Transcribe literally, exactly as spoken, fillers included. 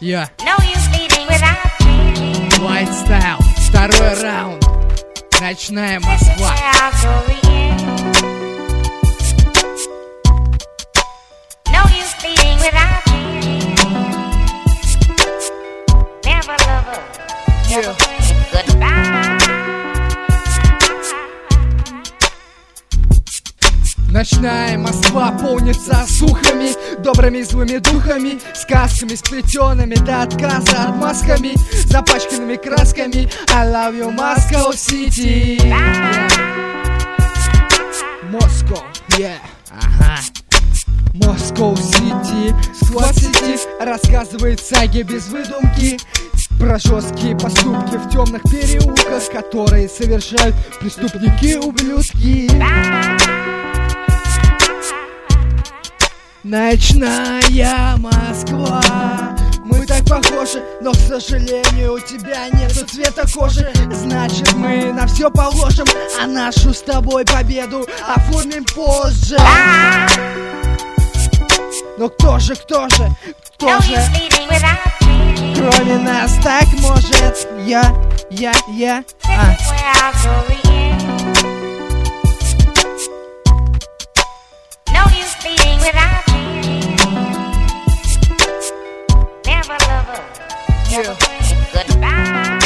Yeah. No use leading without me. White Style, второй раунд. Ночная Москва. No use leading without me. Never love her. Never say goodbye. Ночная Москва полнится слухами, добрыми злыми духами, сказками сплетенными до отказа отмазками, запачканными красками. I love you, Moscow City. Yeah. Moscow, yeah. Ага. Moscow City. Squad City рассказывает саги без выдумки про жесткие поступки в темных переулках, которые совершают преступники-ублюдки. Ночная Москва. Мы так похожи, но, к сожалению, у тебя нету цвета кожи. Значит, мы на все положим, а нашу с тобой победу оформим позже. Но кто же, кто же, кто же, кроме нас так может? Я, я, я, а. Yeah. Goodbye.